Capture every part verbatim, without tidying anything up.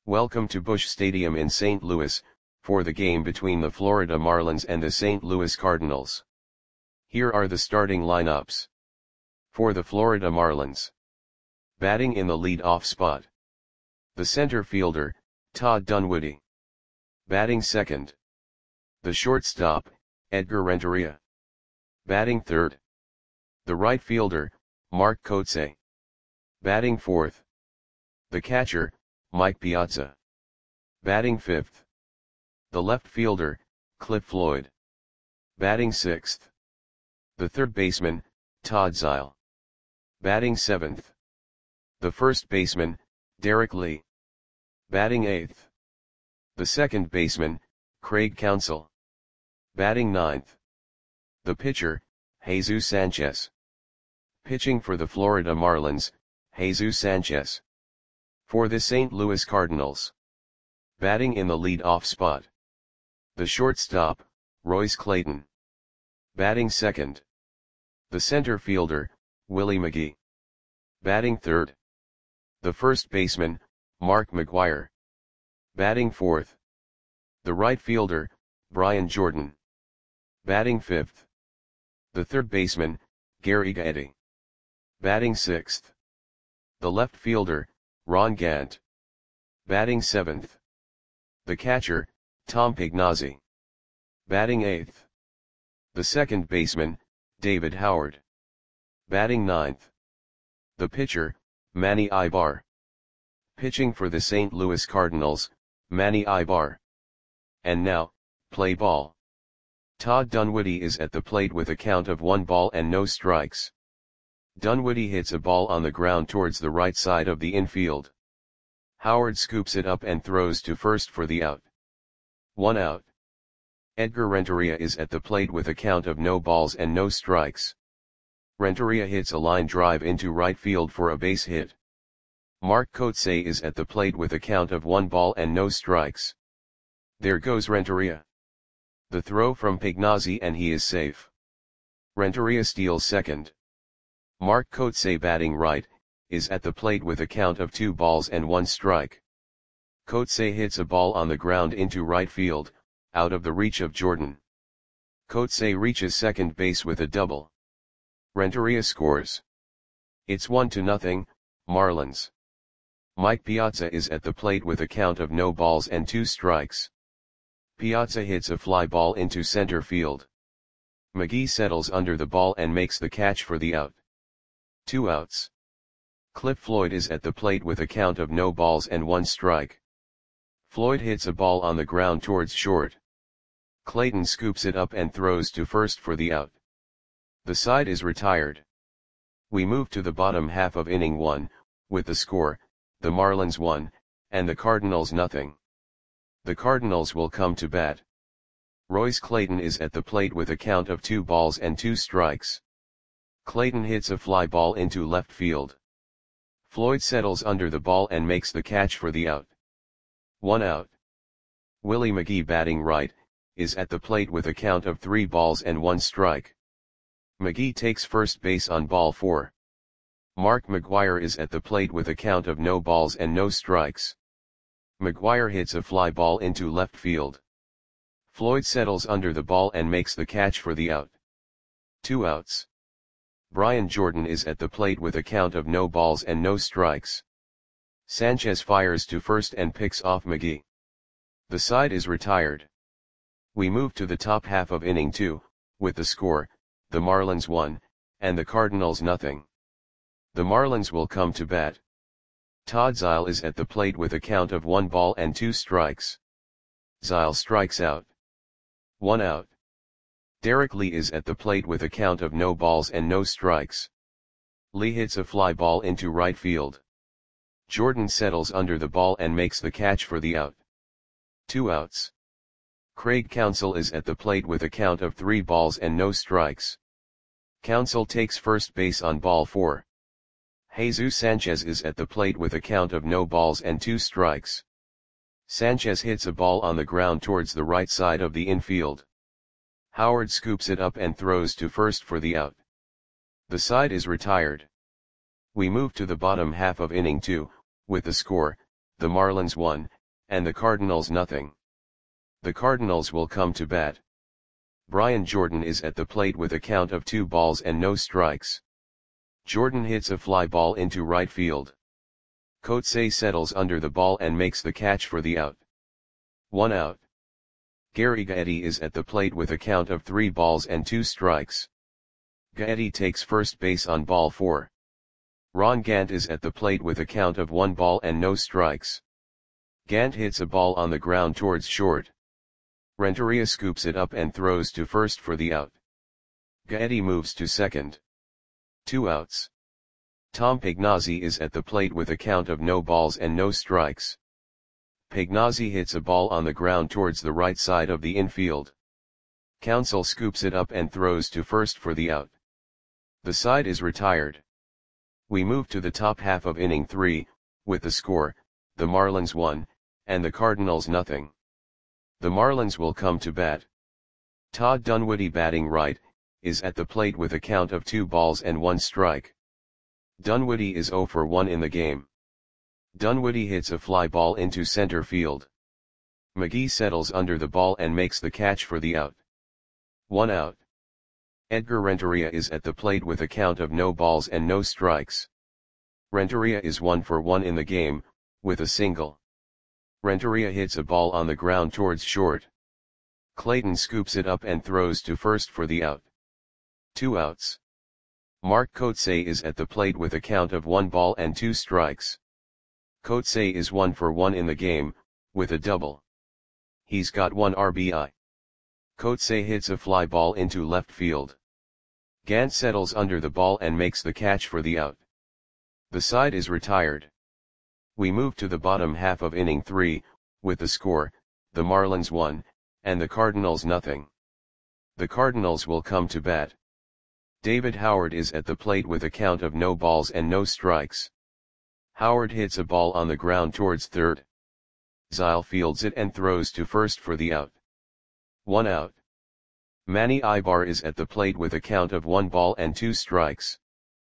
Welcome to Busch Stadium in Saint Louis, for the game between the Florida Marlins and the Saint Louis Cardinals. Here are the starting lineups. For the Florida Marlins. Batting in the lead-off spot. The center fielder, Todd Dunwoody. Batting second. The shortstop, Edgar Renteria. Batting third. The right fielder, Mark Kotsay. Batting fourth. The catcher, Mike Piazza. Batting fifth. The left fielder, Cliff Floyd. Batting sixth. The third baseman, Todd Zeile. Batting seventh. The first baseman, Derek Lee. Batting eighth. The second baseman, Craig Counsell. Batting ninth. The pitcher, Jesus Sanchez. Pitching for the Florida Marlins, Jesus Sanchez. For the Saint Louis Cardinals. Batting in the lead-off spot. The shortstop, Royce Clayton. Batting second. The center fielder, Willie McGee. Batting third. The first baseman, Mark McGwire. Batting fourth. The right fielder, Brian Jordan. Batting fifth. The third baseman, Gary Gaetti. Batting sixth. The left fielder, Ron Gant. Batting seventh. The catcher, Tom Pignazzi. Batting eighth. The second baseman, David Howard. Batting ninth. The pitcher, Manny Ibar. Pitching for the Saint Louis Cardinals, Manny Ibar. And now, play ball. Todd Dunwoody is at the plate with a count of one ball and no strikes. Dunwoody hits a ball on the ground towards the right side of the infield. Howard scoops it up and throws to first for the out. One out. Edgar Renteria is at the plate with a count of no balls and no strikes. Renteria hits a line drive into right field for a base hit. Mark Kotsay is at the plate with a count of one ball and no strikes. There goes Renteria. The throw from Pignazzi and he is safe. Renteria steals second. Mark Kotsay, batting right, is at the plate with a count of two balls and one strike. Kotsay hits a ball on the ground into right field, out of the reach of Jordan. Kotsay reaches second base with a double. Renteria scores. It's one to nothing, Marlins. Mike Piazza is at the plate with a count of no balls and two strikes. Piazza hits a fly ball into center field. McGee settles under the ball and makes the catch for the out. Two outs. Cliff Floyd is at the plate with a count of no balls and one strike. Floyd hits a ball on the ground towards short. Clayton scoops it up and throws to first for the out. The side is retired. We move to the bottom half of inning one, with the score, the Marlins one, and the Cardinals nothing. The Cardinals will come to bat. Royce Clayton is at the plate with a count of two balls and two strikes. Clayton hits a fly ball into left field. Floyd settles under the ball and makes the catch for the out. One out. Willie McGee, batting right, is at the plate with a count of three balls and one strike. McGee takes first base on ball four. Mark McGwire is at the plate with a count of no balls and no strikes. McGwire hits a fly ball into left field. Floyd settles under the ball and makes the catch for the out. Two outs. Brian Jordan is at the plate with a count of no balls and no strikes. Sanchez fires to first and picks off McGee. The side is retired. We move to the top half of inning two, with the score, the Marlins one, and the Cardinals nothing. The Marlins will come to bat. Todd Zeile is at the plate with a count of one ball and two strikes. Zeile strikes out. One out. Derek Lee is at the plate with a count of no balls and no strikes. Lee hits a fly ball into right field. Jordan settles under the ball and makes the catch for the out. Two outs. Craig Counsell is at the plate with a count of three balls and no strikes. Counsell takes first base on ball four. Jesus Sanchez is at the plate with a count of no balls and two strikes. Sanchez hits a ball on the ground towards the right side of the infield. Howard scoops it up and throws to first for the out. The side is retired. We move to the bottom half of inning two, with the score, the Marlins one, and the Cardinals nothing. The Cardinals will come to bat. Brian Jordan is at the plate with a count of two balls and no strikes. Jordan hits a fly ball into right field. Kotsay settles under the ball and makes the catch for the out. One out. Gary Gaetti is at the plate with a count of three balls and two strikes. Gaetti takes first base on ball four. Ron Gant is at the plate with a count of one ball and no strikes. Gant hits a ball on the ground towards short. Renteria scoops it up and throws to first for the out. Gaetti moves to second. Two outs. Tom Pagnozzi is at the plate with a count of no balls and no strikes. Pagnozzi hits a ball on the ground towards the right side of the infield. Counsell scoops it up and throws to first for the out. The side is retired. We move to the top half of inning three, with the score, the Marlins one, and the Cardinals nothing. The Marlins will come to bat. Todd Dunwoody, batting right, is at the plate with a count of two balls and one strike. Dunwoody is zero for one in the game. Dunwoody hits a fly ball into center field. McGee settles under the ball and makes the catch for the out. One out. Edgar Renteria is at the plate with a count of no balls and no strikes. Renteria is one for one in the game, with a single. Renteria hits a ball on the ground towards short. Clayton scoops it up and throws to first for the out. Two outs. Mark Kotsay is at the plate with a count of one ball and two strikes. Kotsay is one for one in the game, with a double. He's got one R B I. Kotsay hits a fly ball into left field. Gant settles under the ball and makes the catch for the out. The side is retired. We move to the bottom half of inning three, with the score, the Marlins one, and the Cardinals nothing. The Cardinals will come to bat. David Howard is at the plate with a count of no balls and no strikes. Howard hits a ball on the ground towards third. Zile fields it and throws to first for the out. One out. Manny Ibar is at the plate with a count of one ball and two strikes.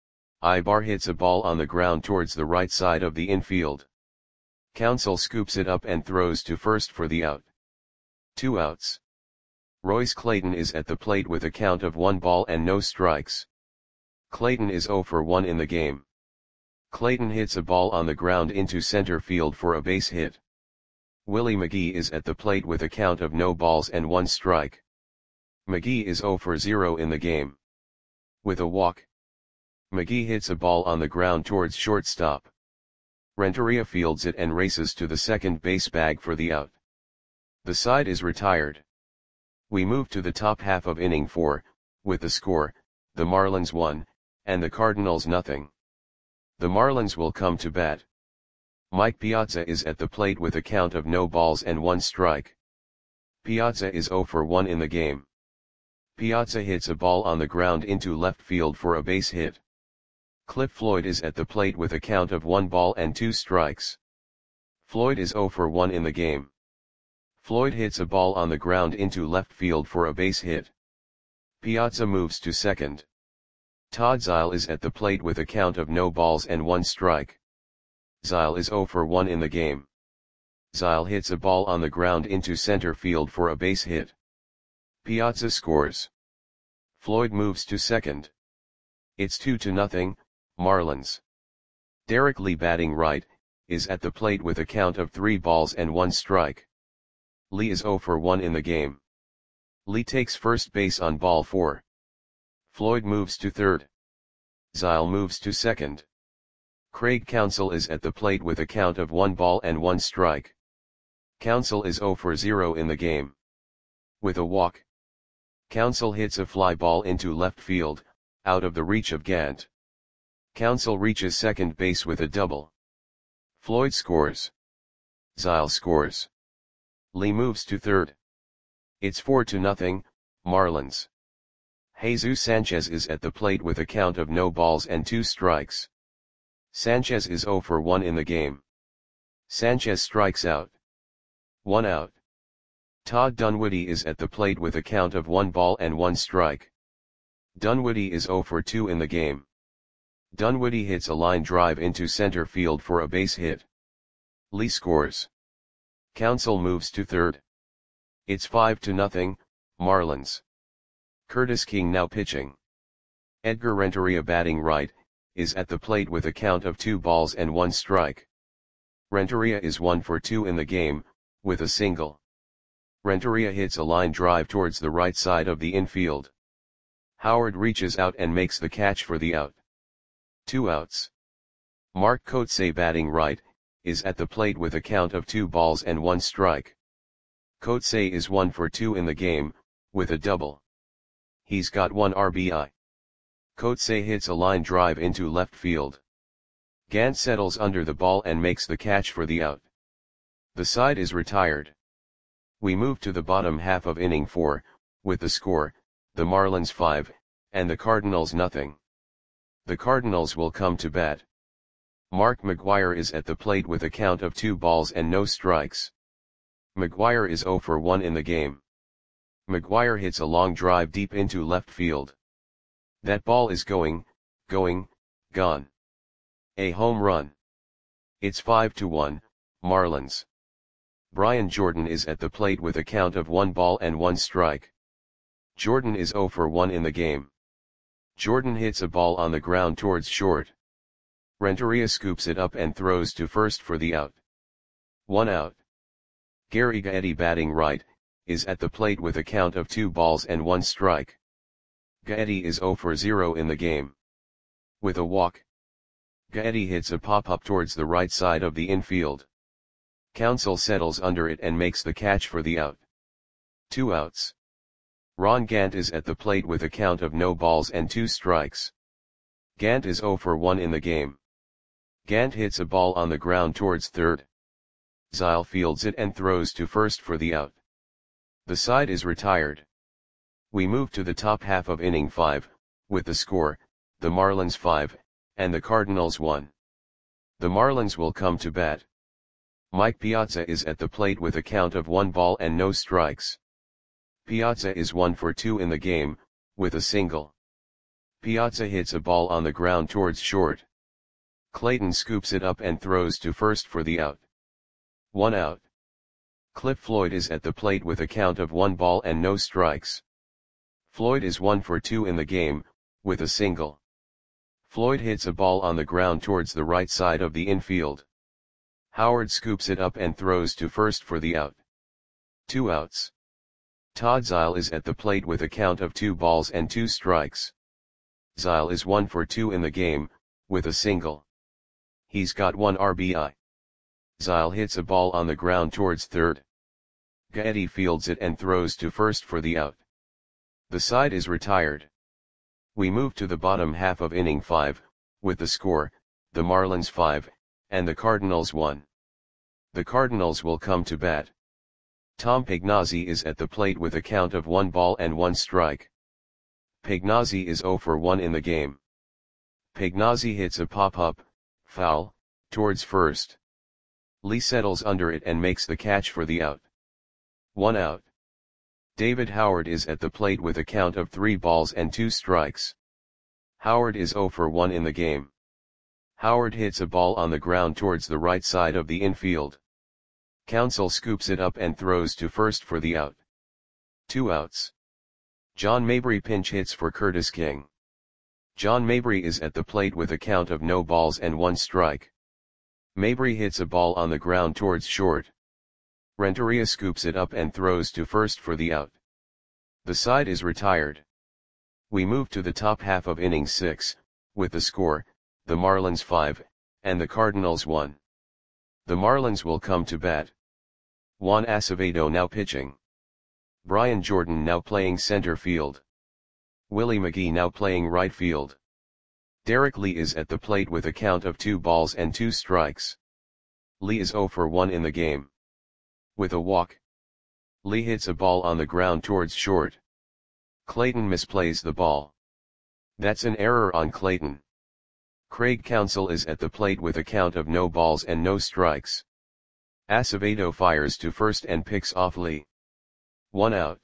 Ibar hits a ball on the ground towards the right side of the infield. Counsell scoops it up and throws to first for the out. Two outs. Royce Clayton is at the plate with a count of one ball and no strikes. Clayton is zero for one in the game. Clayton hits a ball on the ground into center field for a base hit. Willie McGee is at the plate with a count of no balls and one strike. McGee is zero for zero in the game. With a walk. McGee hits a ball on the ground towards shortstop. Renteria fields it and races to the second base bag for the out. The side is retired. We move to the top half of inning four, with the score, the Marlins one, and the Cardinals nothing. The Marlins will come to bat. Mike Piazza is at the plate with a count of no balls and one strike. Piazza is zero for one in the game. Piazza hits a ball on the ground into left field for a base hit. Cliff Floyd is at the plate with a count of one ball and two strikes. Floyd is zero for one in the game. Floyd hits a ball on the ground into left field for a base hit. Piazza moves to second. Todd Zile is at the plate with a count of no balls and one strike. Zile is zero for one in the game. Zile hits a ball on the ground into center field for a base hit. Piazza scores. Floyd moves to second. It's two to nothing, Marlins. Derek Lee, batting right, is at the plate with a count of three balls and one strike. Lee is zero for one in the game. Lee takes first base on ball four. Floyd moves to third. Zile moves to second. Craig Counsell is at the plate with a count of one ball and one strike. Counsell is zero for zero in the game. With a walk. Counsell hits a fly ball into left field, out of the reach of Gant. Counsell reaches second base with a double. Floyd scores. Zile scores. Lee moves to third. It's four to nothing, Marlins. Jesus Sanchez is at the plate with a count of no balls and two strikes. Sanchez is zero for one in the game. Sanchez strikes out. One out. Todd Dunwoody is at the plate with a count of one ball and one strike. Dunwoody is zero for two in the game. Dunwoody hits a line drive into center field for a base hit. Lee scores. Council moves to third. It's five to nothing, Marlins. Curtis King now pitching. Edgar Renteria batting right, is at the plate with a count of two balls and one strike. Renteria is one for two in the game, with a single. Renteria hits a line drive towards the right side of the infield. Howard reaches out and makes the catch for the out. Two outs. Mark Kotsay batting right, is at the plate with a count of two balls and one strike. Kotsay is one for two in the game, with a double. He's got one R B I. Kotsay hits a line drive into left field. Gant settles under the ball and makes the catch for the out. The side is retired. We move to the bottom half of inning four, with the score, the Marlins five, and the Cardinals nothing. The Cardinals will come to bat. Mark McGwire is at the plate with a count of two balls and no strikes. McGwire is zero for one in the game. McGwire hits a long drive deep into left field. That ball is going, going, gone. A home run. It's five to one, Marlins. Brian Jordan is at the plate with a count of one ball and one strike. Jordan is zero for one in the game. Jordan hits a ball on the ground towards short. Renteria scoops it up and throws to first for the out. One out. Gary Gaetti batting right, is at the plate with a count of two balls and one strike. Gaetti is zero for zero in the game. With a walk. Gaetti hits a pop-up towards the right side of the infield. Council settles under it and makes the catch for the out. Two outs. Ron Gant is at the plate with a count of no balls and two strikes. Gant is zero for one in the game. Gant hits a ball on the ground towards third. Zyle fields it and throws to first for the out. The side is retired. We move to the top half of inning five, with the score, the Marlins five, and the Cardinals one. The Marlins will come to bat. Mike Piazza is at the plate with a count of one ball and no strikes. Piazza is one for two in the game, with a single. Piazza hits a ball on the ground towards short. Clayton scoops it up and throws to first for the out. One out. Cliff Floyd is at the plate with a count of one ball and no strikes. Floyd is one for two in the game, with a single. Floyd hits a ball on the ground towards the right side of the infield. Howard scoops it up and throws to first for the out. Two outs. Todd Zyle is at the plate with a count of two balls and two strikes. Zyle is one for two in the game, with a single. He's got one R B I. Zyle hits a ball on the ground towards third. Gaetti fields it and throws to first for the out. The side is retired. We move to the bottom half of inning five, with the score, the Marlins five, and the Cardinals one. The Cardinals will come to bat. Tom Pagnozzi is at the plate with a count of one ball and one strike. Pagnozzi is zero for one in the game. Pagnozzi hits a pop-up, foul, towards first. Lee settles under it and makes the catch for the out. One out. David Howard is at the plate with a count of three balls and two strikes. Howard is zero for one in the game. Howard hits a ball on the ground towards the right side of the infield. Council scoops it up and throws to first for the out. Two outs. John Mabry pinch hits for Curtis King. John Mabry is at the plate with a count of no balls and one strike. Mabry hits a ball on the ground towards short. Renteria scoops it up and throws to first for the out. The side is retired. We move to the top half of inning six, with the score, the Marlins five, and the Cardinals one. The Marlins will come to bat. Juan Acevedo now pitching. Brian Jordan now playing center field. Willie McGee now playing right field. Derek Lee is at the plate with a count of two balls and two strikes. Lee is zero for one in the game. With a walk. Lee hits a ball on the ground towards short. Clayton misplays the ball. That's an error on Clayton. Craig Counsell is at the plate with a count of no balls and no strikes. Acevedo fires to first and picks off Lee. One out.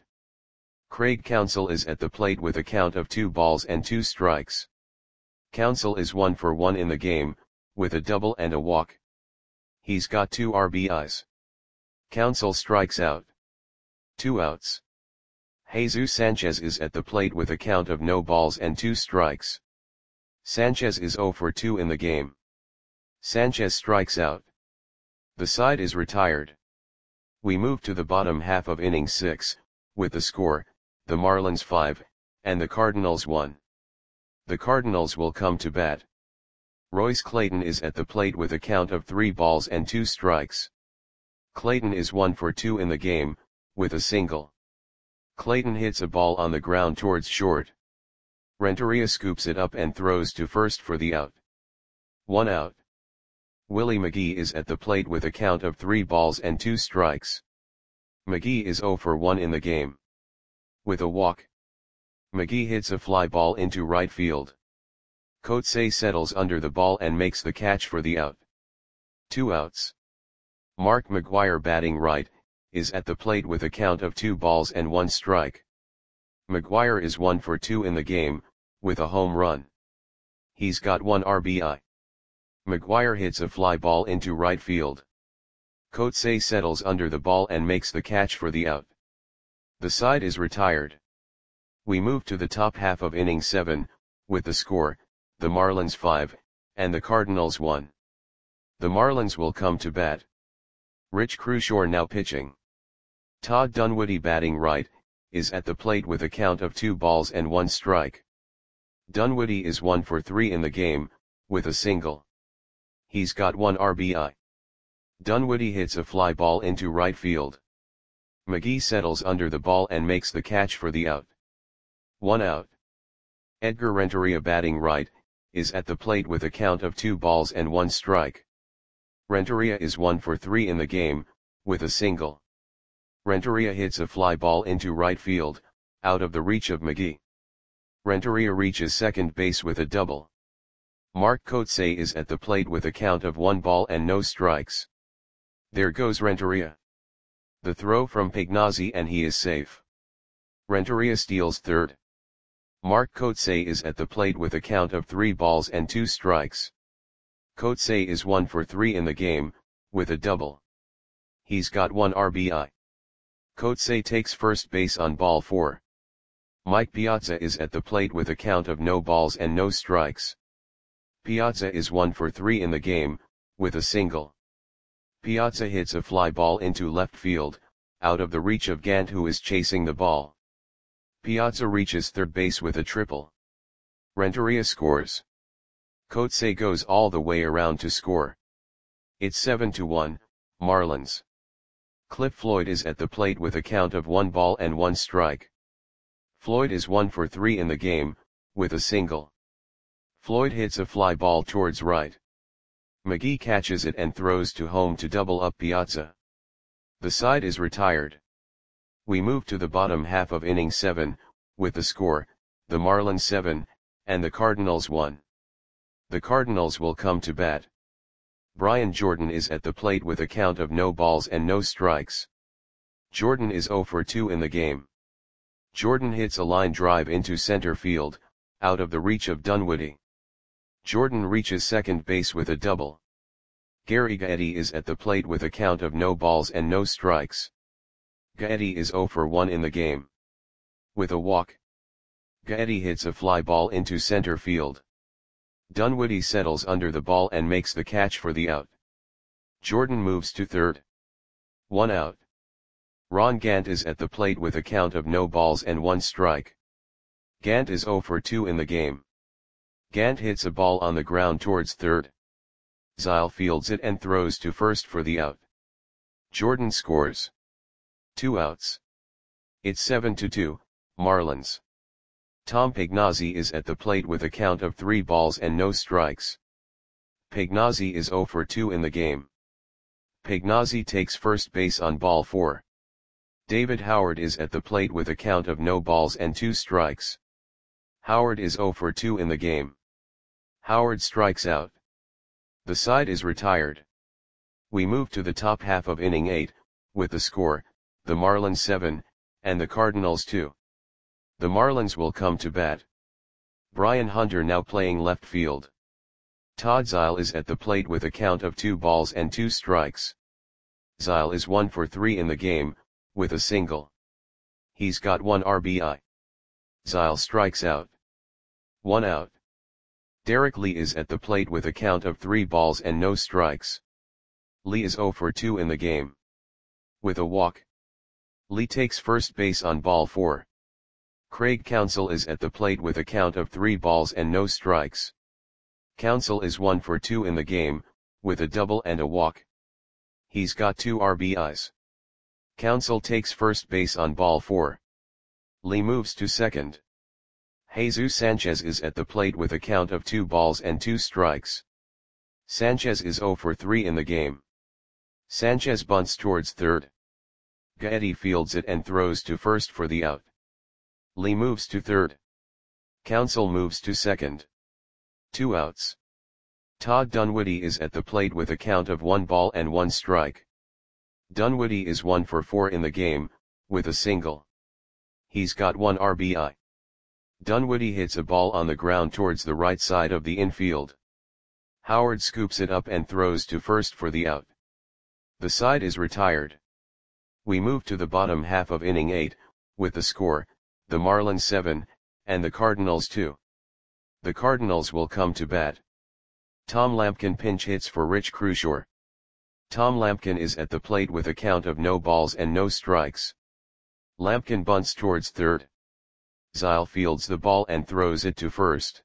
Craig Counsell is at the plate with a count of two balls and two strikes. Counsell is one for one in the game, with a double and a walk. He's got two R B Is. Counsell strikes out. Two outs. Jesus Sanchez is at the plate with a count of no balls and two strikes. Sanchez is zero for two in the game. Sanchez strikes out. The side is retired. We move to the bottom half of inning six, with the score, the Marlins five, and the Cardinals one. The Cardinals will come to bat. Royce Clayton is at the plate with a count of three balls and two strikes. Clayton is one for two in the game, with a single. Clayton hits a ball on the ground towards short. Renteria scoops it up and throws to first for the out. One out. Willie McGee is at the plate with a count of three balls and two strikes. McGee is zero for one in the game. With a walk. McGee hits a fly ball into right field. Coetzee settles under the ball and makes the catch for the out. Two outs. Mark McGwire, batting right, is at the plate with a count of two balls and one strike. McGwire is one for two in the game, with a home run. He's got one R B I. McGwire hits a fly ball into right field. Coetzee settles under the ball and makes the catch for the out. The side is retired. We move to the top half of inning seven, with the score, the Marlins five, and the Cardinals one. The Marlins will come to bat. Rich Crushore now pitching. Todd Dunwoody, batting right, is at the plate with a count of two balls and one strike. Dunwoody is one for three in the game, with a single. He's got one R B I. Dunwoody hits a fly ball into right field. McGee settles under the ball and makes the catch for the out. One out. Edgar Renteria, batting right, is at the plate with a count of two balls and one strike. Renteria is one for three in the game, with a single. Renteria hits a fly ball into right field, out of the reach of McGee. Renteria reaches second base with a double. Mark Coetzee is at the plate with a count of one ball and no strikes. There goes Renteria. The throw from Pignazzi and he is safe. Renteria steals third. Mark Coetzee is at the plate with a count of three balls and two strikes. Coetzee is one for three in the game, with a double. He's got one R B I. Coetzee takes first base on ball four. Mike Piazza is at the plate with a count of no balls and no strikes. Piazza is one for three in the game, with a single. Piazza hits a fly ball into left field, out of the reach of Gant, who is chasing the ball. Piazza reaches third base with a triple. Renteria scores. Coetzee goes all the way around to score. It's seven to one, Marlins. Cliff Floyd is at the plate with a count of one ball and one strike. Floyd is one for three in the game, with a single. Floyd hits a fly ball towards right. McGee catches it and throws to home to double up Piazza. The side is retired. We move to the bottom half of inning seven, with the score, the Marlins seven, and the Cardinals one. The Cardinals will come to bat. Brian Jordan is at the plate with a count of no balls and no strikes. Jordan is zero for two in the game. Jordan hits a line drive into center field, out of the reach of Dunwoody. Jordan reaches second base with a double. Gary Gaetti is at the plate with a count of no balls and no strikes. Gaetti is zero for one in the game. With a walk. Gaetti hits a fly ball into center field. Dunwoody settles under the ball and makes the catch for the out. Jordan moves to third. One out. Ron Gant is at the plate with a count of no balls and one strike. Gant is zero for two in the game. Gant hits a ball on the ground towards third. Zyle fields it and throws to first for the out. Jordan scores. Two outs. It's seven to two, Marlins. Tom Pignazzi is at the plate with a count of three balls and no strikes. Pignazzi is zero for two in the game. Pignazzi takes first base on ball four. David Howard is at the plate with a count of no balls and two strikes. Howard is zero for two in the game. Howard strikes out. The side is retired. We move to the top half of inning eight, with the score, the Marlins seven, and the Cardinals two. The Marlins will come to bat. Brian Hunter now playing left field. Todd Zeile is at the plate with a count of two balls and two strikes. Zeile is one for three in the game, with a single. He's got one R B I. Zeile strikes out. One out. Derek Lee is at the plate with a count of three balls and no strikes. Lee is zero for two in the game. With a walk. Lee takes first base on ball four. Craig Counsell is at the plate with a count of three balls and no strikes. Counsell is one for two in the game, with a double and a walk. He's got two R B Is. Counsell takes first base on ball four. Lee moves to second. Jesus Sanchez is at the plate with a count of two balls and two strikes. Sanchez is zero for three in the game. Sanchez bunts towards third. Gaetti fields it and throws to first for the out. Lee moves to third. Counsell moves to second. Two outs. Todd Dunwoody is at the plate with a count of one ball and one strike. Dunwoody is one for four in the game, with a single. He's got one R B I. Dunwoody hits a ball on the ground towards the right side of the infield. Howard scoops it up and throws to first for the out. The side is retired. We move to the bottom half of inning eight, with the score, the Marlins seven, and the Cardinals two. The Cardinals will come to bat. Tom Lampkin pinch hits for Rich Crushore. Tom Lampkin is at the plate with a count of no balls and no strikes. Lampkin bunts towards third. Zeile fields the ball and throws it to first.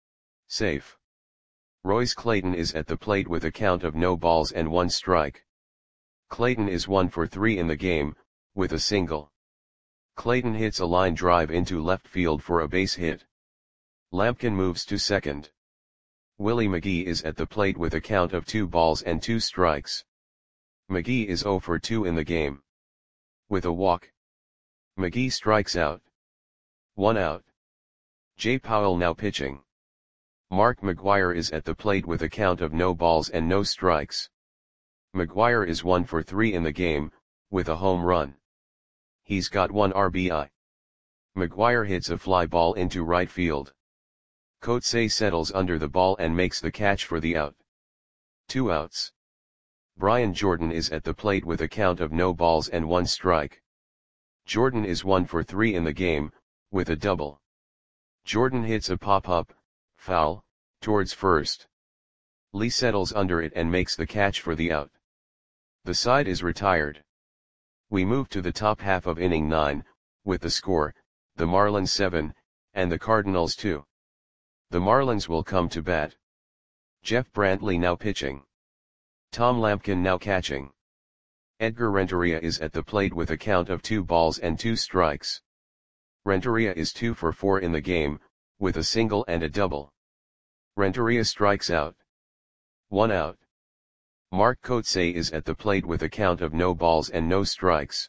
Safe. Royce Clayton is at the plate with a count of no balls and one strike. Clayton is one for three in the game, with a single. Clayton hits a line drive into left field for a base hit. Lampkin moves to second. Willie McGee is at the plate with a count of two balls and two strikes. McGee is zero for two in the game. With a walk. McGee strikes out. One out. Jay Powell now pitching. Mark McGwire is at the plate with a count of no balls and no strikes. McGwire is one for three in the game, with a home run. He's got one R B I. McGwire hits a fly ball into right field. Coetzee settles under the ball and makes the catch for the out. Two outs. Brian Jordan is at the plate with a count of no balls and one strike. Jordan is one for three in the game, with a double. Jordan hits a pop-up, foul, towards first. Lee settles under it and makes the catch for the out. The side is retired. We move to the top half of inning nine, with the score, the Marlins seven, and the Cardinals two. The Marlins will come to bat. Jeff Brantley now pitching. Tom Lampkin now catching. Edgar Renteria is at the plate with a count of two balls and two strikes. Renteria is two for four in the game, with a single and a double. Renteria strikes out. One out. Mark Coetzee is at the plate with a count of no balls and no strikes.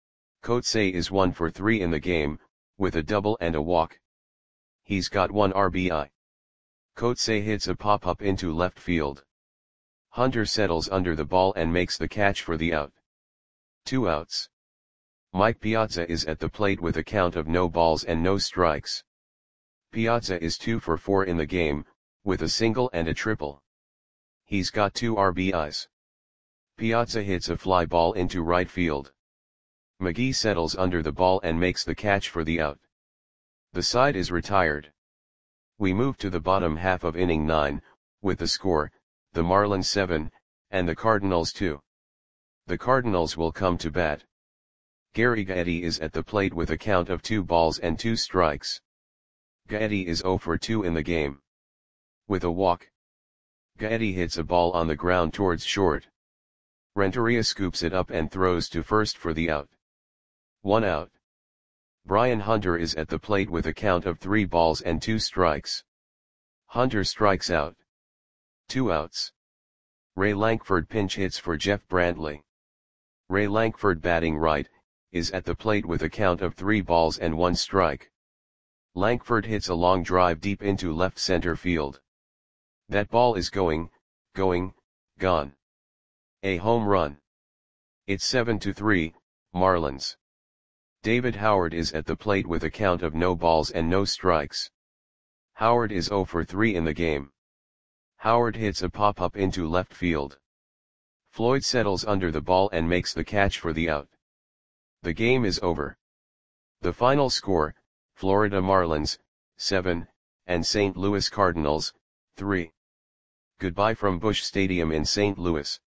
Coetzee is one for three in the game, with a double and a walk. He's got one R B I. Coetzee hits a pop-up into left field. Hunter settles under the ball and makes the catch for the out. Two outs. Mike Piazza is at the plate with a count of no balls and no strikes. Piazza is two for four in the game, with a single and a triple. He's got two R B Is. Piazza hits a fly ball into right field. McGee settles under the ball and makes the catch for the out. The side is retired. We move to the bottom half of inning nine, with the score, the Marlins seven, and the Cardinals two. The Cardinals will come to bat. Gary Gaetti is at the plate with a count of two balls and two strikes. Gaetti is zero for two in the game. With a walk. Gaetti hits a ball on the ground towards short. Renteria scoops it up and throws to first for the out. One out. Brian Hunter is at the plate with a count of three balls and two strikes. Hunter strikes out. Two outs. Ray Lankford pinch hits for Jeff Brantley. Ray Lankford, batting right, is at the plate with a count of three balls and one strike. Lankford hits a long drive deep into left center field. That ball is going, going, gone. A home run. It's seven to three, Marlins. David Howard is at the plate with a count of no balls and no strikes. Howard is zero for three in the game. Howard hits a pop-up into left field. Floyd settles under the ball and makes the catch for the out. The game is over. The final score, Florida Marlins, seven, and Saint Louis Cardinals, three. Goodbye from Busch Stadium in Saint Louis.